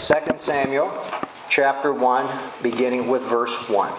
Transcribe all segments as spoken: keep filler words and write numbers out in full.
Second Samuel chapter one, beginning with verse one.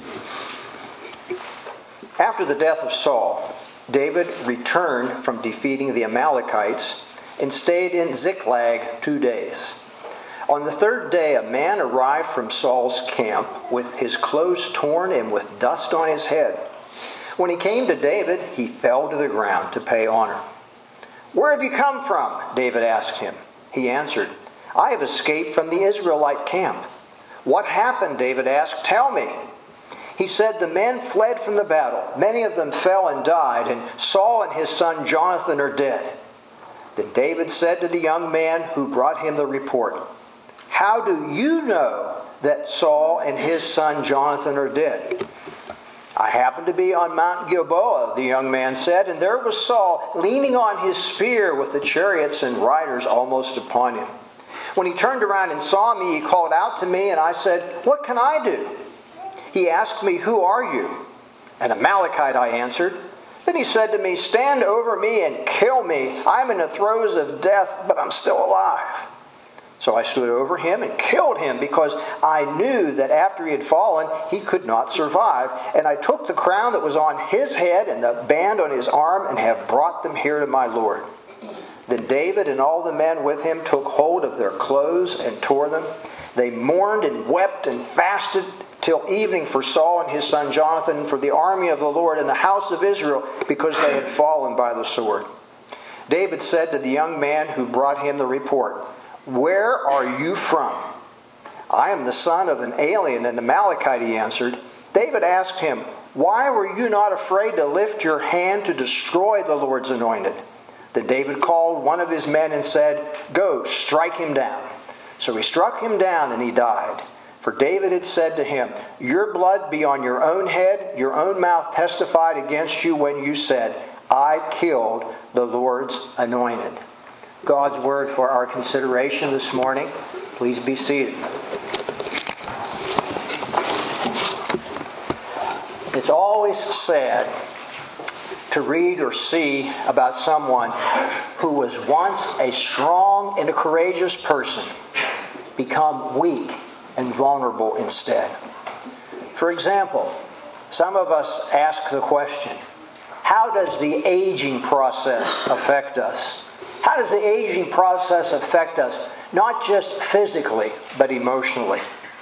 After the death of Saul, David returned from defeating the Amalekites and stayed in Ziklag two days. On the third day, a man arrived from Saul's camp with his clothes torn and with dust on his head. When he came to David, he fell to the ground to pay honor. "Where have you come from?" David asked him. He answered, "I have escaped from the Israelite camp." "What happened?" David asked. "Tell me." He said, "The men fled from the battle. Many of them fell and died, and Saul and his son Jonathan are dead." Then David said to the young man who brought him the report, "How do you know that Saul and his son Jonathan are dead?" "I happened to be on Mount Gilboa," the young man said, "and there was Saul leaning on his spear with the chariots and riders almost upon him. When he turned around and saw me, he called out to me, and I said, 'What can I do?' He asked me, 'Who are you?' 'An Amalekite,' I answered. Then he said to me, 'Stand over me and kill me. I'm in the throes of death, but I'm still alive.' So I stood over him and killed him because I knew that after he had fallen, he could not survive. And I took the crown that was on his head and the band on his arm and have brought them here to my Lord." Then David and all the men with him took hold of their clothes and tore them. They mourned and wept and fasted till evening for Saul and his son Jonathan, for the army of the Lord and the house of Israel, because they had fallen by the sword. David said to the young man who brought him the report, "Where are you from?" "I am the son of an alien, an Amalekite," he answered. David asked him, "Why were you not afraid to lift your hand to destroy the Lord's anointed?" Then David called one of his men and said, "Go, strike him down." So he struck him down and he died. For David had said to him, "Your blood be on your own head. Your own mouth testified against you when you said, 'I killed the Lord's anointed.'" God's word for our consideration this morning. Please be seated. It's always sad to read or see about someone who was once a strong and a courageous person become weak and vulnerable instead. For example, some of us ask the question, how does the aging process affect us? How does the aging process affect us, not just physically, but emotionally?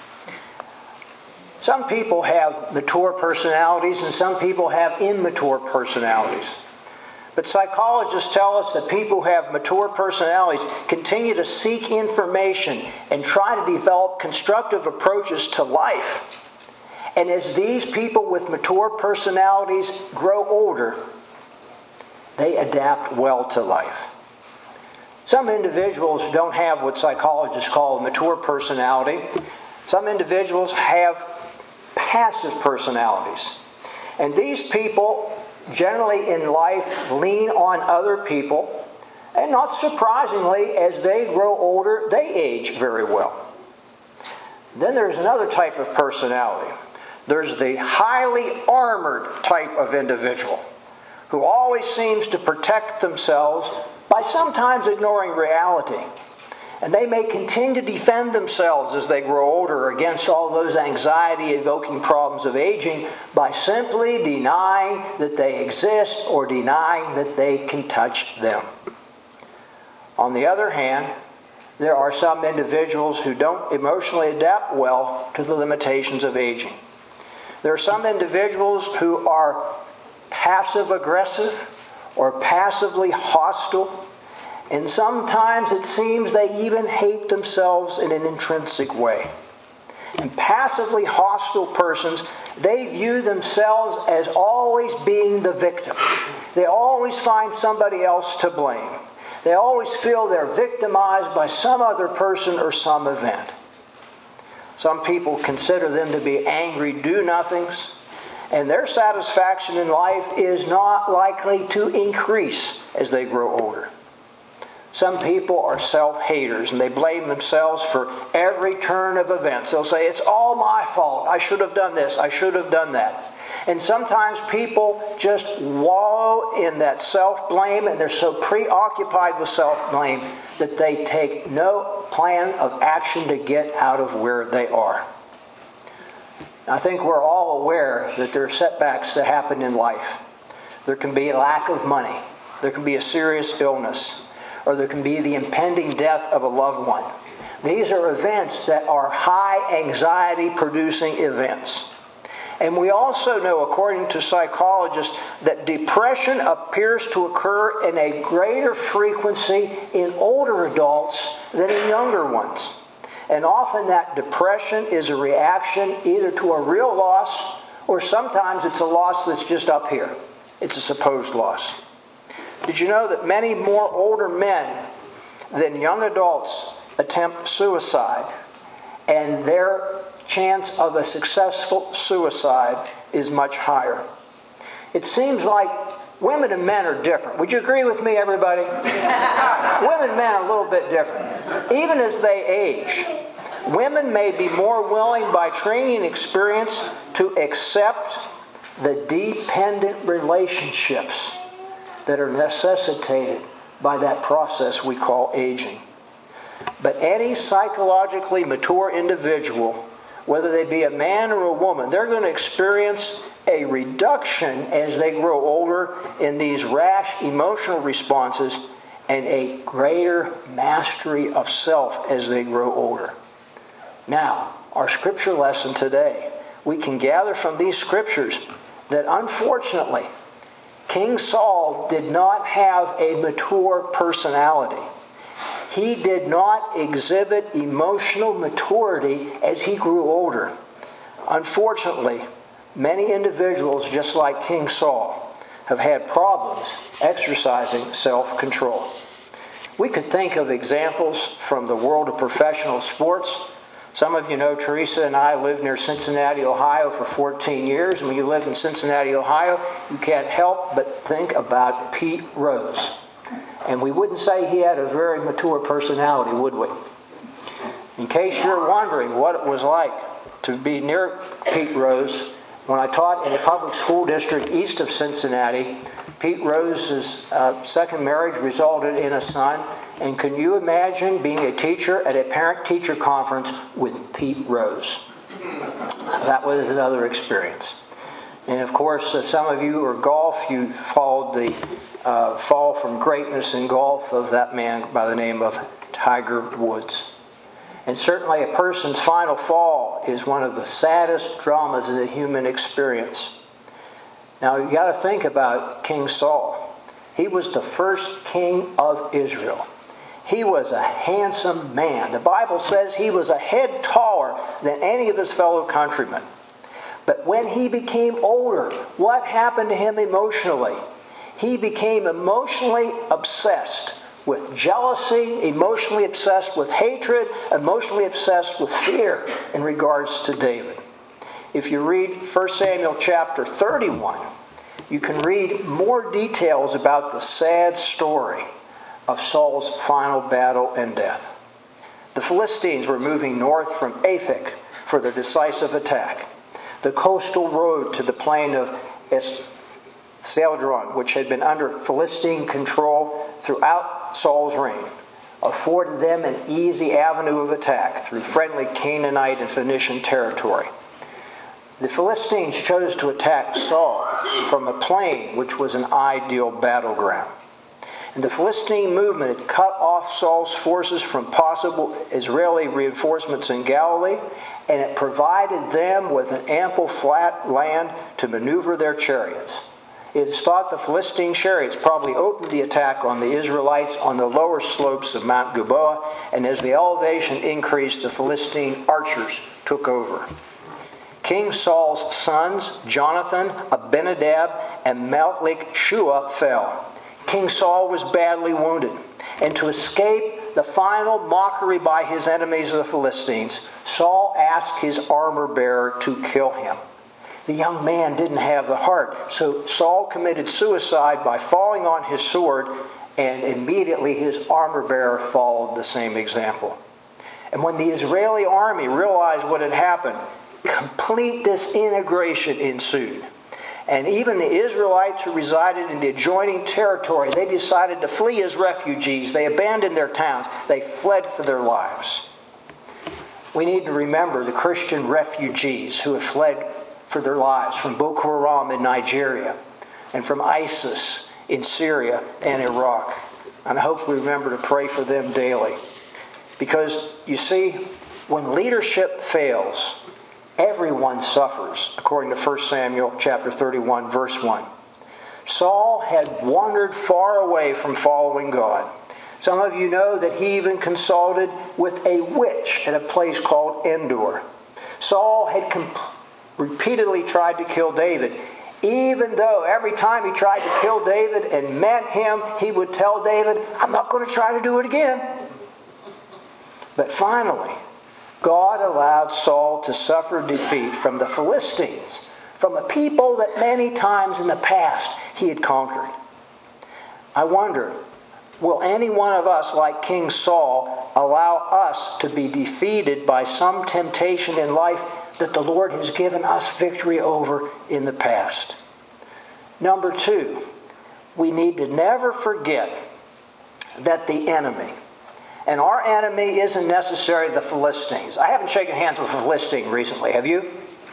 Some people have mature personalities and some people have immature personalities. But psychologists tell us that people who have mature personalities continue to seek information and try to develop constructive approaches to life. And as these people with mature personalities grow older, they adapt well to life. Some individuals don't have what psychologists call a mature personality. Some individuals have passive personalities. And these people generally in life lean on other people, and not surprisingly, as they grow older, they age very well. Then there's another type of personality. There's the highly armored type of individual who always seems to protect themselves by sometimes ignoring reality. And they may continue to defend themselves as they grow older against all those anxiety-evoking problems of aging by simply denying that they exist or denying that they can touch them. On the other hand, there are some individuals who don't emotionally adapt well to the limitations of aging. There are some individuals who are passive-aggressive or passively hostile. And sometimes it seems they even hate themselves in an intrinsic way. And passively hostile persons, they view themselves as always being the victim. They always find somebody else to blame. They always feel they're victimized by some other person or some event. Some people consider them to be angry do-nothings, and their satisfaction in life is not likely to increase as they grow older. Some people are self-haters and they blame themselves for every turn of events. They'll say, "It's all my fault. I should have done this. I should have done that." And sometimes people just wallow in that self-blame, and they're so preoccupied with self-blame that they take no plan of action to get out of where they are. I think we're all aware that there are setbacks that happen in life. There can be a lack of money. There can be a serious illness. Or there can be the impending death of a loved one. These are events that are high anxiety-producing events. And we also know, according to psychologists, that depression appears to occur in a greater frequency in older adults than in younger ones. And often that depression is a reaction either to a real loss, or sometimes it's a loss that's just up here. It's a supposed loss. Did you know that many more older men than young adults attempt suicide, and their chance of a successful suicide is much higher? It seems like women and men are different. Would you agree with me, everybody? Women and men are a little bit different. Even as they age, women may be more willing by training and experience to accept the dependent relationships that are necessitated by that process we call aging. But any psychologically mature individual, whether they be a man or a woman, they're going to experience a reduction as they grow older in these rash emotional responses, and a greater mastery of self as they grow older. Now, our scripture lesson today, we can gather from these scriptures that unfortunately, King Saul did not have a mature personality. He did not exhibit emotional maturity as he grew older. Unfortunately, many individuals, just like King Saul, have had problems exercising self-control. We could think of examples from the world of professional sports. Some of you know Teresa and I lived near Cincinnati, Ohio for fourteen years. And when you live in Cincinnati, Ohio, you can't help but think about Pete Rose. And we wouldn't say he had a very mature personality, would we? In case you're wondering what it was like to be near Pete Rose, when I taught in a public school district east of Cincinnati, Pete Rose's uh, second marriage resulted in a son. And can you imagine being a teacher at a parent-teacher conference with Pete Rose? That was another experience. And of course, uh, some of you are golf. You followed the uh, fall from greatness in golf of that man by the name of Tiger Woods. And certainly a person's final fall is one of the saddest dramas of the human experience. Now, you've got to think about King Saul. He was the first king of Israel. He was a handsome man. The Bible says he was a head taller than any of his fellow countrymen. But when he became older, what happened to him emotionally? He became emotionally obsessed with jealousy, emotionally obsessed with hatred, emotionally obsessed with fear in regards to David. If you read First Samuel chapter thirty-one, you can read more details about the sad story of Saul's final battle and death. The Philistines were moving north from Aphek for their decisive attack. The coastal road to the plain of Es-Seldron, which had been under Philistine control throughout Saul's reign, afforded them an easy avenue of attack through friendly Canaanite and Phoenician territory. The Philistines chose to attack Saul from a plain which was an ideal battleground. And the Philistine movement had cut off Saul's forces from possible Israeli reinforcements in Galilee, and it provided them with an ample flat land to maneuver their chariots. It is thought the Philistine chariots probably opened the attack on the Israelites on the lower slopes of Mount Gilboa, and as the elevation increased, the Philistine archers took over. King Saul's sons, Jonathan, Abinadab, and Malchishua fell. King Saul was badly wounded, and to escape the final mockery by his enemies, the Philistines, Saul asked his armor-bearer to kill him. The young man didn't have the heart, so Saul committed suicide by falling on his sword, and immediately his armor-bearer followed the same example. And when the Israeli army realized what had happened, complete disintegration ensued. And even the Israelites who resided in the adjoining territory, they decided to flee as refugees. They abandoned their towns. They fled for their lives. We need to remember the Christian refugees who have fled for their lives from Boko Haram in Nigeria and from ISIS in Syria and Iraq. And I hope we remember to pray for them daily. Because, you see, when leadership fails, everyone suffers, according to First Samuel chapter thirty-one, verse one. Saul had wandered far away from following God. Some of you know that he even consulted with a witch at a place called Endor. Saul had comp- repeatedly tried to kill David, even though every time he tried to kill David and met him, he would tell David, I'm not going to try to do it again. But finally, God allowed Saul to suffer defeat from the Philistines, from a people that many times in the past he had conquered. I wonder, will any one of us, like King Saul, allow us to be defeated by some temptation in life that the Lord has given us victory over in the past? Number two, we need to never forget that the enemy, and our enemy isn't necessarily the Philistines. I haven't shaken hands with a Philistine recently, have you?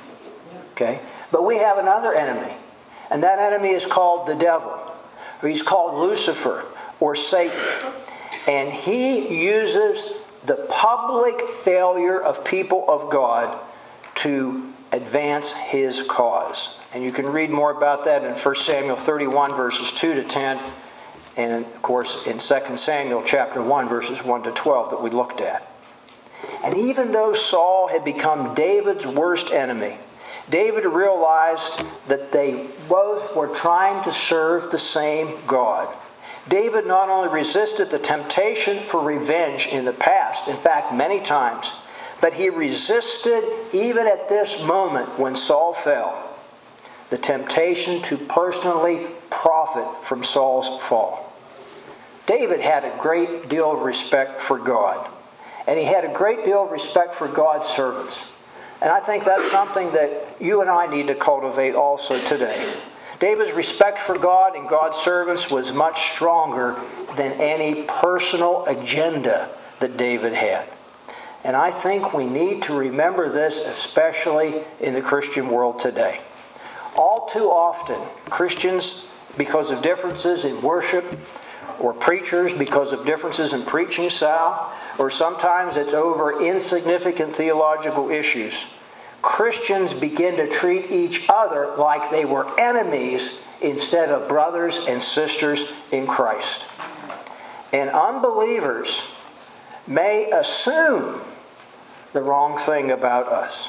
Okay. But we have another enemy, and that enemy is called the devil, or he's called Lucifer, or Satan. And he uses the public failure of people of God to advance his cause. And you can read more about that in First Samuel thirty-one, verses two to ten, and of course in Second Samuel chapter one, verses one to twelve that we looked at. And even though Saul had become David's worst enemy, David realized that they both were trying to serve the same God. David not only resisted the temptation for revenge in the past, in fact many times, but he resisted, even at this moment when Saul fell, the temptation to personally profit from Saul's fall. David had a great deal of respect for God, and he had a great deal of respect for God's servants. And I think that's something that you and I need to cultivate also today. David's respect for God and God's servants was much stronger than any personal agenda that David had. And I think we need to remember this, especially in the Christian world today. All too often, Christians, because of differences in worship, or preachers because of differences in preaching style, or sometimes it's over insignificant theological issues, Christians begin to treat each other like they were enemies instead of brothers and sisters in Christ. And unbelievers may assume the wrong thing about us.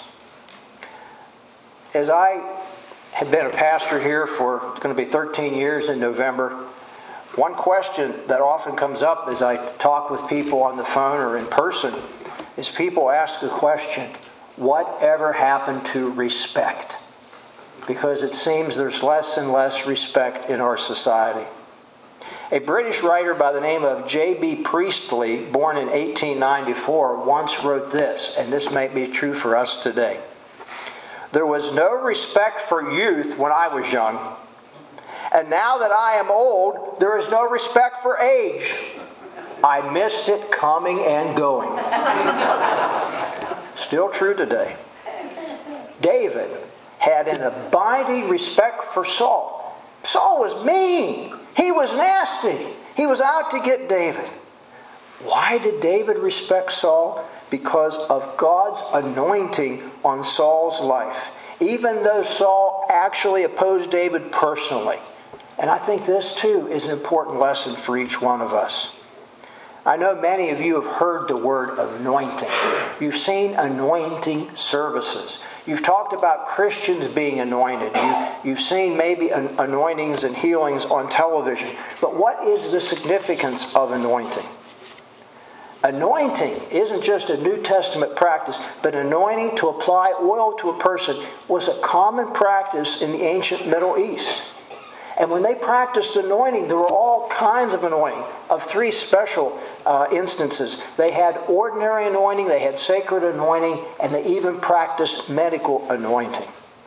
As I have been a pastor here for, it's going to be thirteen years in November, one question that often comes up as I talk with people on the phone or in person is people ask the question, whatever happened to respect? Because it seems there's less and less respect in our society. A British writer by the name of J B Priestley, born in eighteen ninety-four, once wrote this, and this may be true for us today. There was no respect for youth when I was young, and now that I am old, there is no respect for age. I missed it coming and going. Still true today. David had an abiding respect for Saul. Saul was mean. He was nasty. He was out to get David. Why did David respect Saul? Because of God's anointing on Saul's life, even though Saul actually opposed David personally. And I think this too is an important lesson for each one of us. I know many of you have heard the word anointing. You've seen anointing services. You've talked about Christians being anointed. You, you've seen maybe an, anointings and healings on television. But what is the significance of anointing? Anointing isn't just a New Testament practice, but anointing to apply oil to a person was a common practice in the ancient Middle East. And when they practiced anointing, there were all kinds of anointing, of three special uh, instances. They had ordinary anointing, they had sacred anointing, and they even practiced medical anointing.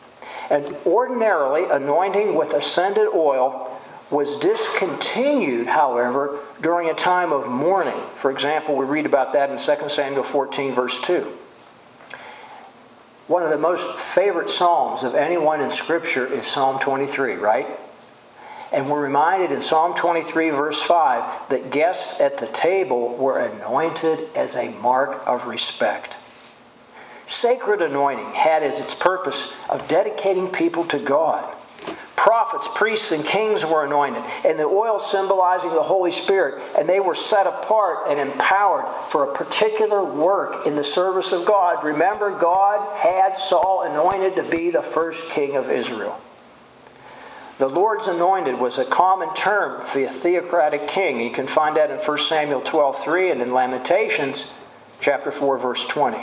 And ordinarily, anointing with ascended oil was discontinued, however, during a time of mourning. For example, we read about that in Second Samuel fourteen, verse two. One of the most favorite psalms of anyone in Scripture is Psalm twenty-three, right? And we're reminded in Psalm twenty-three, verse five, that guests at the table were anointed as a mark of respect. Sacred anointing had as its purpose of dedicating people to God. Prophets, priests, and kings were anointed, and the oil symbolizing the Holy Spirit, and they were set apart and empowered for a particular work in the service of God. Remember, God had Saul anointed to be the first king of Israel. The Lord's anointed was a common term for a theocratic king. You can find that in First Samuel twelve three and in Lamentations chapter four, verse twenty.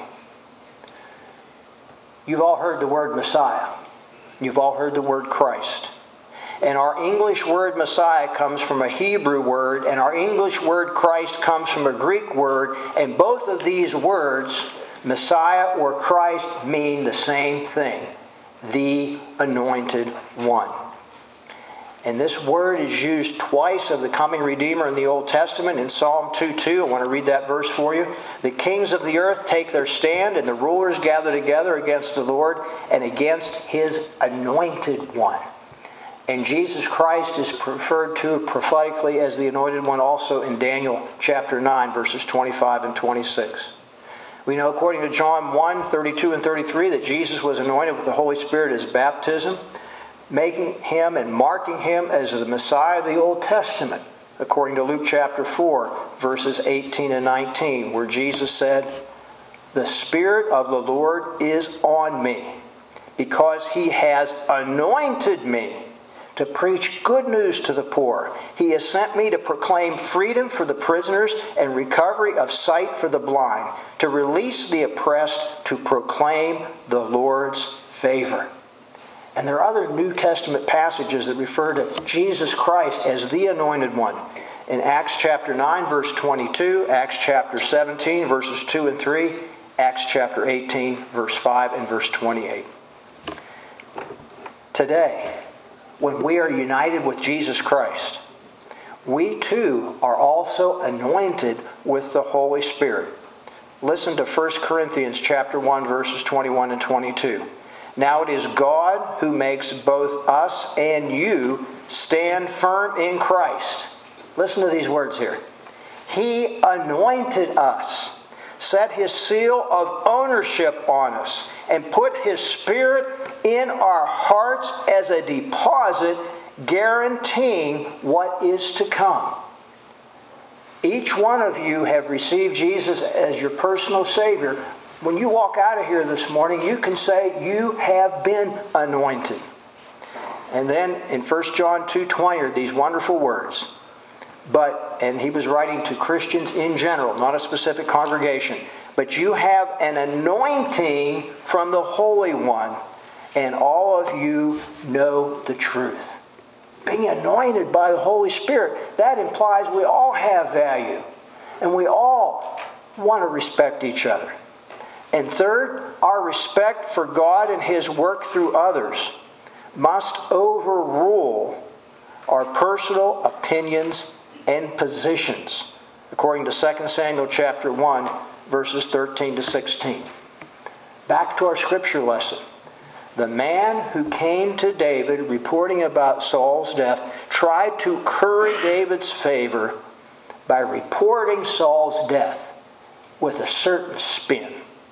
You've all heard the word Messiah. You've all heard the word Christ. And our English word Messiah comes from a Hebrew word, and our English word Christ comes from a Greek word, and both of these words, Messiah or Christ, mean the same thing: the Anointed One. And this word is used twice of the coming Redeemer in the Old Testament. In Psalm two two, I want to read that verse for you. The kings of the earth take their stand, and the rulers gather together against the Lord and against His Anointed One. And Jesus Christ is referred to prophetically as the Anointed One also in Daniel chapter nine, verses twenty-five and twenty-six. We know according to John one, thirty-two and thirty-three that Jesus was anointed with the Holy Spirit at His baptism, making Him and marking Him as the Messiah of the Old Testament, according to Luke chapter four, verses eighteen and nineteen, where Jesus said, "The Spirit of the Lord is on me, because He has anointed me to preach good news to the poor. He has sent me to proclaim freedom for the prisoners and recovery of sight for the blind, to release the oppressed, to proclaim the Lord's favor." And there are other New Testament passages that refer to Jesus Christ as the Anointed One. In Acts chapter nine, verse twenty-two, Acts chapter seventeen, verses two and three, Acts chapter eighteen, verse five and verse twenty-eight. Today, when we are united with Jesus Christ, we too are also anointed with the Holy Spirit. Listen to First Corinthians chapter one, verses twenty-one and twenty-two. Now it is God who makes both us and you stand firm in Christ. Listen to these words here. He anointed us, set His seal of ownership on us, and put His Spirit in our hearts as a deposit, guaranteeing what is to come. Each one of you have received Jesus as your personal Savior. When you walk out of here this morning, you can say you have been anointed. And then in First John two twenty are these wonderful words. But, and he was writing to Christians in general, not a specific congregation, but you have an anointing from the Holy One, and all of you know the truth. Being anointed by the Holy Spirit, that implies we all have value, and we all want to respect each other. And third, our respect for God and His work through others must overrule our personal opinions and positions, according to Second Samuel chapter one, verses thirteen to sixteen. Back to our scripture lesson. The man who came to David reporting about Saul's death tried to curry David's favor by reporting Saul's death with a certain spin.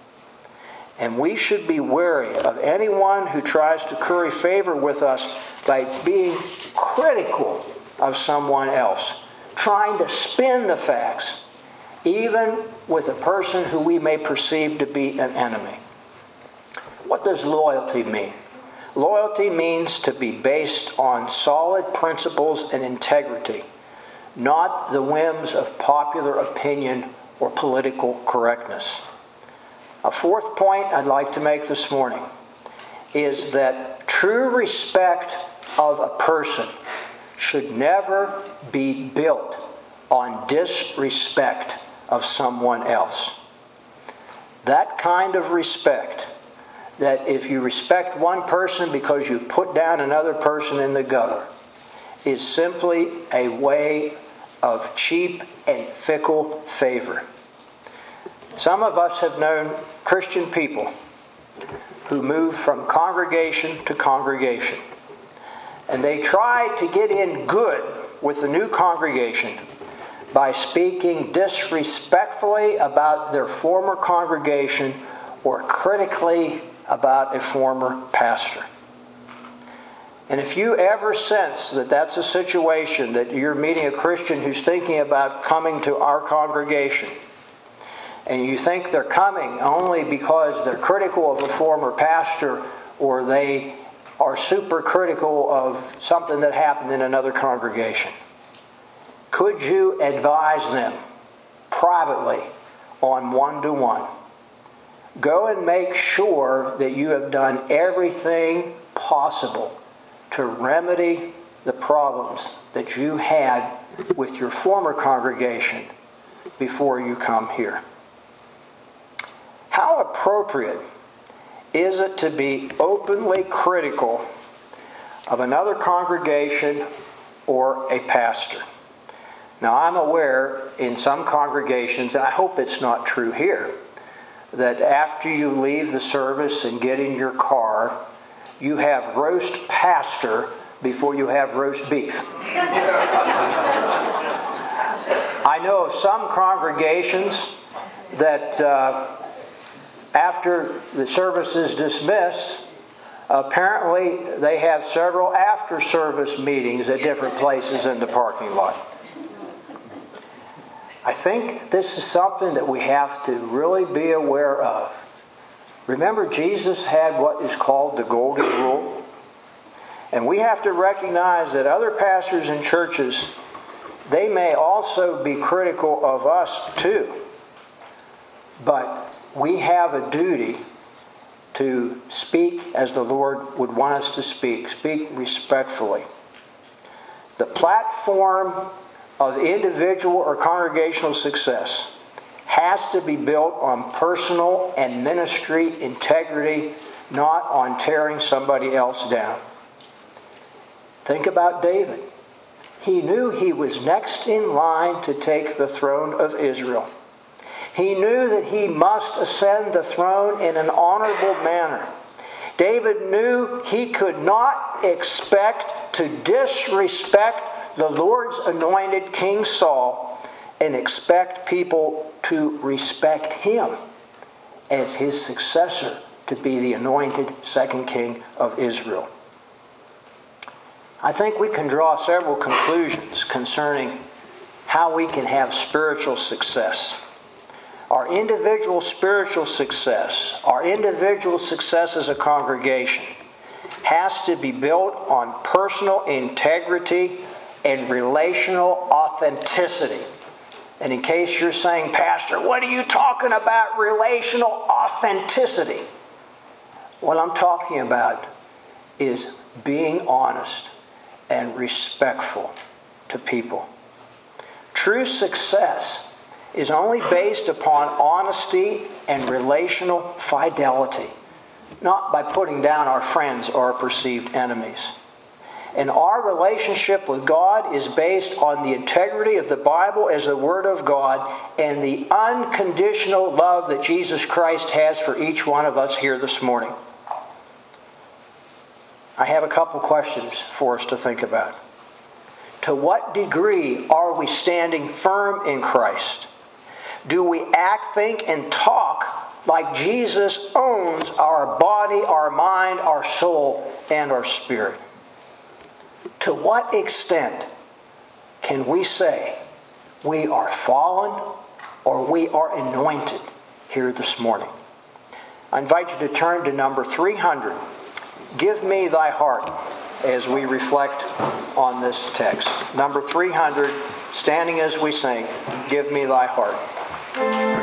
And we should be wary of anyone who tries to curry favor with us by being critical of someone else, trying to spin the facts, even with a person who we may perceive to be an enemy. What does loyalty mean? Loyalty means to be based on solid principles and integrity, not the whims of popular opinion or political correctness. A fourth point I'd like to make this morning is that true respect of a person should never be built on disrespect of someone else. That kind of respect that if you respect one person because you put down another person in the gutter is simply a way of cheap and fickle favor. Some of us have known Christian people who move from congregation to congregation, and they try to get in good with the new congregation by speaking disrespectfully about their former congregation or critically about a former pastor. And if you ever sense that that's a situation, that you're meeting a Christian who's thinking about coming to our congregation, and you think they're coming only because they're critical of a former pastor or they are super critical of something that happened in another congregation, could you advise them privately on one-to-one? Go and make sure that you have done everything possible to remedy the problems that you had with your former congregation before you come here. How appropriate is it to be openly critical of another congregation or a pastor? Now, I'm aware in some congregations, and I hope it's not true here, that after you leave the service and get in your car, you have roast pastor before you have roast beef. I know of some congregations that uh, after the service is dismissed, apparently they have several after-service meetings at different places in the parking lot. I think this is something that we have to really be aware of. Remember, Jesus had what is called the Golden Rule. And we have to recognize that other pastors and churches, they may also be critical of us too. But we have a duty to speak as the Lord would want us to speak. Speak respectfully. The platform of individual or congregational success has to be built on personal and ministry integrity, not on tearing somebody else down. Think about David. He knew he was next in line to take the throne of Israel. He knew that he must ascend the throne in an honorable manner. David knew he could not expect to disrespect the Lord's anointed King Saul and expect people to respect him as his successor to be the anointed second king of Israel. I think we can draw several conclusions concerning how we can have spiritual success. Our individual spiritual success, our individual success as a congregation, has to be built on personal integrity and relational authenticity. And in case you're saying, Pastor, what are you talking about, relational authenticity? What I'm talking about is being honest and respectful to people. True success is only based upon honesty and relational fidelity, not by putting down our friends or our perceived enemies. And our relationship with God is based on the integrity of the Bible as the Word of God and the unconditional love that Jesus Christ has for each one of us here this morning. I have a couple questions for us to think about. To what degree are we standing firm in Christ? Do we act, think, and talk like Jesus owns our body, our mind, our soul, and our spirit? To what extent can we say we are fallen or we are anointed here this morning? I invite you to turn to number three hundred. Give me thy heart, as we reflect on this text. Number three hundred, standing as we sing, Give me thy heart.